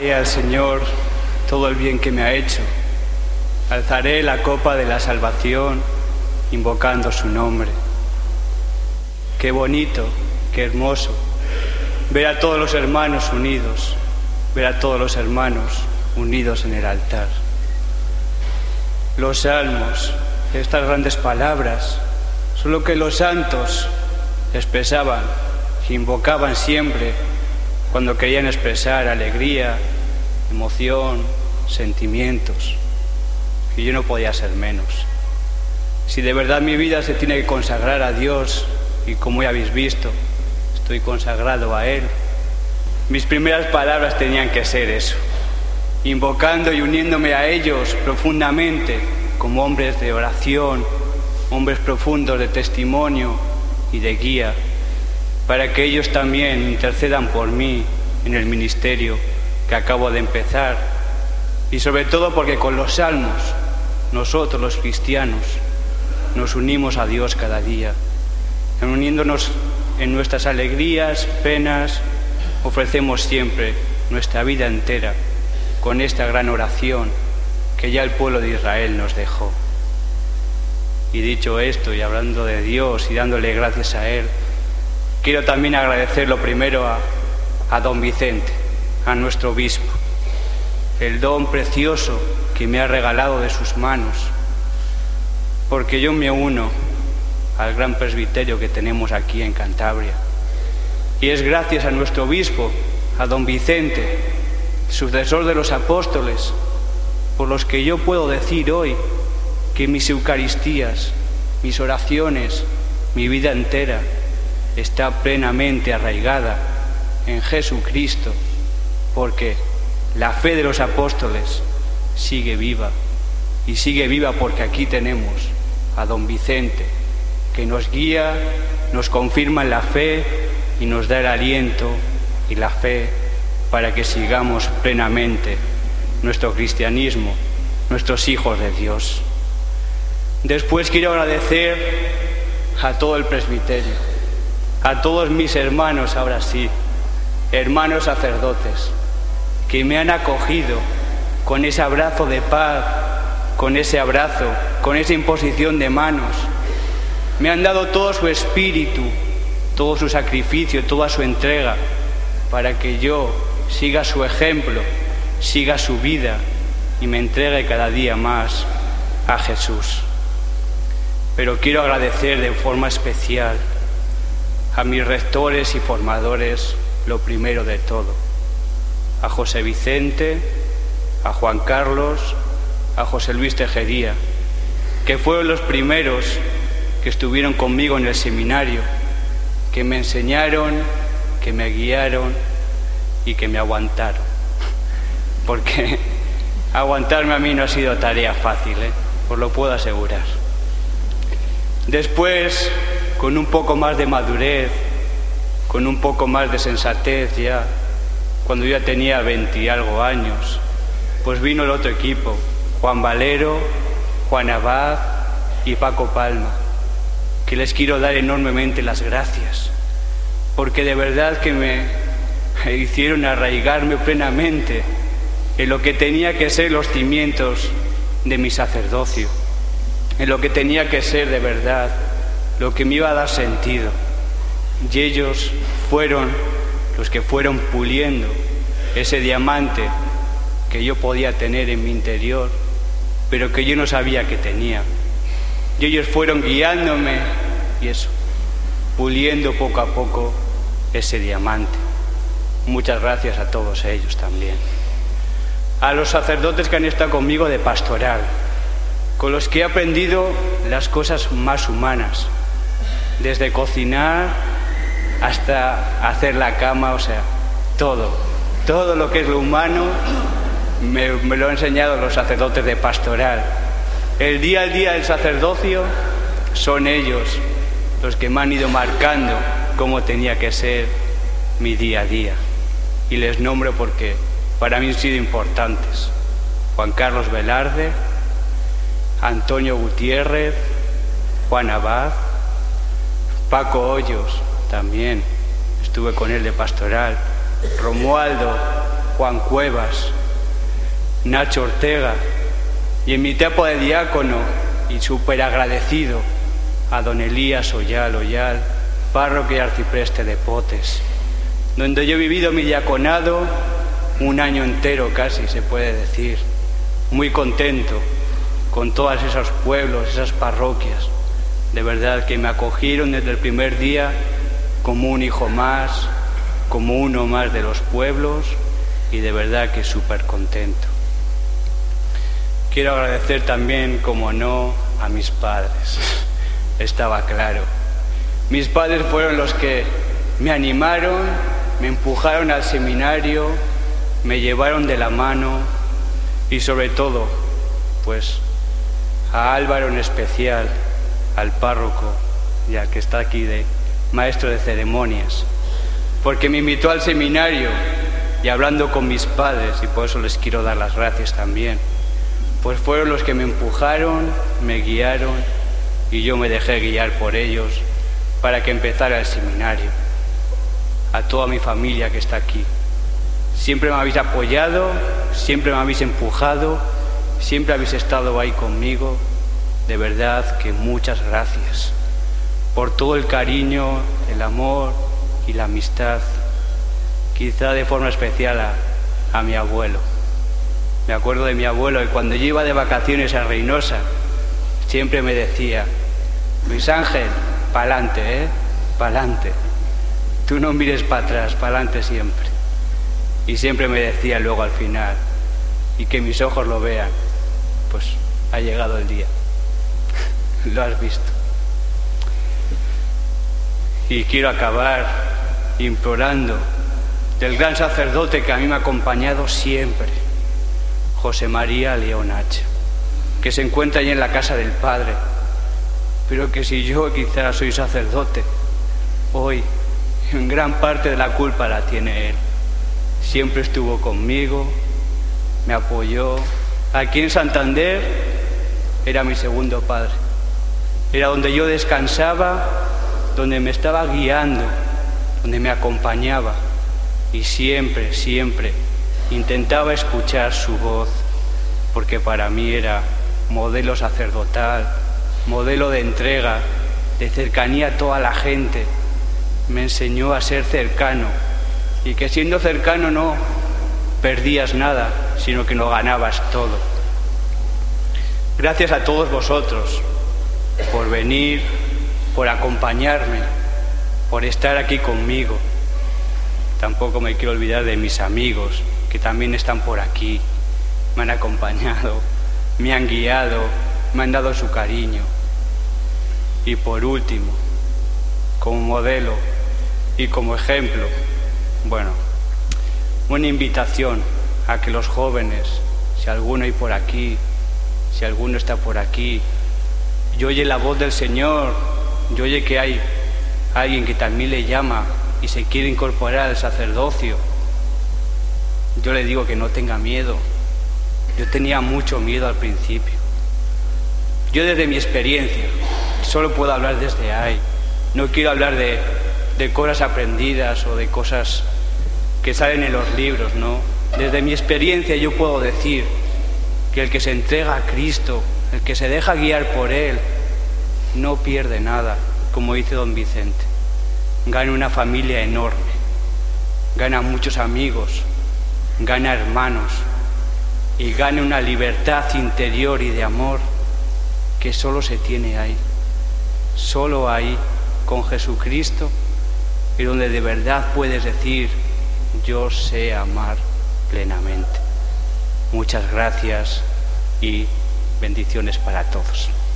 Daré al Señor todo el bien que me ha hecho. Alzaré la copa de la salvación invocando su nombre. Qué bonito, qué hermoso ver a todos los hermanos unidos, ver a todos los hermanos unidos en el altar. Los salmos, estas grandes palabras, son lo que los santos expresaban, invocaban siempre cuando querían expresar alegría, emoción, sentimientos. Y yo no podía ser menos. Si de verdad mi vida se tiene que consagrar a Dios, y como ya habéis visto, estoy consagrado a Él, mis primeras palabras tenían que ser eso, invocando y uniéndome a ellos profundamente como hombres de oración, hombres profundos de testimonio y de guía, para que ellos también intercedan por mí en el ministerio que acabo de empezar, y sobre todo porque con los salmos nosotros los cristianos nos unimos a Dios cada día, uniéndonos en nuestras alegrías, penas, ofrecemos siempre nuestra vida entera con esta gran oración que ya el pueblo de Israel nos dejó. Y dicho esto, y hablando de Dios y dándole gracias a Él, quiero también agradecer lo primero a don Vicente, a nuestro obispo, el don precioso que me ha regalado de sus manos, porque yo me uno al gran presbiterio que tenemos aquí en Cantabria. Y es gracias a nuestro obispo, a don Vicente, sucesor de los apóstoles, por los que yo puedo decir hoy que mis Eucaristías, mis oraciones, mi vida entera está plenamente arraigada en Jesucristo, porque la fe de los apóstoles sigue viva, y sigue viva porque aquí tenemos a don Vicente, que nos guía, nos confirma en la fe y nos da el aliento y la fe para que sigamos plenamente nuestro cristianismo, nuestros hijos de Dios. Después quiero agradecer a todo el presbiterio, a todos mis hermanos, ahora sí, hermanos sacerdotes, que me han acogido con ese abrazo de paz, con ese abrazo, con esa imposición de manos. Me han dado todo su espíritu, todo su sacrificio, toda su entrega, para que yo siga su ejemplo, siga su vida y me entregue cada día más a Jesús. Pero quiero agradecer de forma especial a mis rectores y formadores, lo primero de todo, a José Vicente, a Juan Carlos, a José Luis Tejería, que fueron los primeros que estuvieron conmigo en el seminario, que me enseñaron, que me guiaron y que me aguantaron. Porque aguantarme a mí no ha sido tarea fácil, os lo puedo asegurar. Después, con un poco más de madurez, con un poco más de sensatez ya, cuando yo ya tenía 20 y algo años, pues vino el otro equipo, Juan Valero, Juan Abad y Paco Palma, que les quiero dar enormemente las gracias, porque de verdad que me hicieron arraigarme plenamente en lo que tenía que ser los cimientos de mi sacerdocio, en lo que tenía que ser de verdad, lo que me iba a dar sentido. Y ellos fueron los que fueron puliendo ese diamante que yo podía tener en mi interior, pero que yo no sabía que tenía. Y ellos fueron guiándome y eso, puliendo poco a poco ese diamante. Muchas gracias a todos ellos también. A los sacerdotes que han estado conmigo de pastoral, con los que he aprendido las cosas más humanas, desde cocinar hasta hacer la cama, o sea, todo lo que es lo humano me lo han enseñado los sacerdotes de pastoral. El día a día del sacerdocio son ellos los que me han ido marcando cómo tenía que ser mi día a día. Y les nombro porque para mí han sido importantes. Juan Carlos Velarde, Antonio Gutiérrez, Juan Abad, Paco Hoyos, también estuve con él de pastoral, Romualdo, Juan Cuevas, Nacho Ortega, y en mi etapa de diácono y súper agradecido a don Elías Oyal, párroco y arcipreste de Potes, donde yo he vivido mi diaconado un año entero casi, se puede decir, muy contento con todos esos pueblos, esas parroquias, de verdad que me acogieron desde el primer día como un hijo más, como uno más de los pueblos, y de verdad que súper contento. Quiero agradecer también, como no, a mis padres. Estaba claro. Mis padres fueron los que me animaron, me empujaron al seminario, me llevaron de la mano y sobre todo, pues, a Álvaro en especial, al párroco y al que está aquí de maestro de ceremonias, porque me invitó al seminario y hablando con mis padres, y por eso les quiero dar las gracias también, pues fueron los que me empujaron, me guiaron y yo me dejé guiar por ellos para que empezara el seminario. A toda mi familia que está aquí, siempre me habéis apoyado, siempre me habéis empujado, siempre habéis estado ahí conmigo. De verdad que muchas gracias por todo el cariño, el amor y la amistad. Quizá de forma especial a mi abuelo. Me acuerdo de mi abuelo y cuando yo iba de vacaciones a Reynosa siempre me decía: Luis Ángel, pa'lante, pa'lante. Tú no mires para atrás, pa'lante siempre. Y siempre me decía luego al final, y que mis ojos lo vean, pues ha llegado el día. Lo has visto. Y quiero acabar implorando del gran sacerdote que a mí me ha acompañado siempre, José María León H., que se encuentra allí en la casa del Padre, pero que si yo quizás soy sacerdote, hoy en gran parte de la culpa la tiene él. Siempre estuvo conmigo, me apoyó. Aquí en Santander era mi segundo padre. Era donde yo descansaba, donde me estaba guiando, donde me acompañaba. Y siempre, siempre intentaba escuchar su voz, porque para mí era modelo sacerdotal, modelo de entrega, de cercanía a toda la gente. Me enseñó a ser cercano y que siendo cercano no perdías nada, sino que lo ganabas todo. Gracias a todos vosotros por venir, por acompañarme, por estar aquí conmigo. Tampoco me quiero olvidar de mis amigos, que también están por aquí, me han acompañado, me han guiado, me han dado su cariño. Y por último, como modelo y como ejemplo, bueno, una invitación a que los jóvenes, si alguno hay por aquí, si alguno está por aquí, y oye la voz del Señor, y oye que hay alguien que también le llama y se quiere incorporar al sacerdocio, yo le digo que no tenga miedo. Yo tenía mucho miedo al principio. Yo desde mi experiencia, solo puedo hablar desde ahí, no quiero hablar de cosas aprendidas o de cosas que salen en los libros, ¿no? Desde mi experiencia yo puedo decir que el que se entrega a Cristo, el que se deja guiar por Él, no pierde nada, como dice don Vicente. Gana una familia enorme, gana muchos amigos, gana hermanos y gana una libertad interior y de amor que solo se tiene ahí, solo ahí, con Jesucristo, y donde de verdad puedes decir: yo sé amar plenamente. Muchas gracias y bendiciones para todos.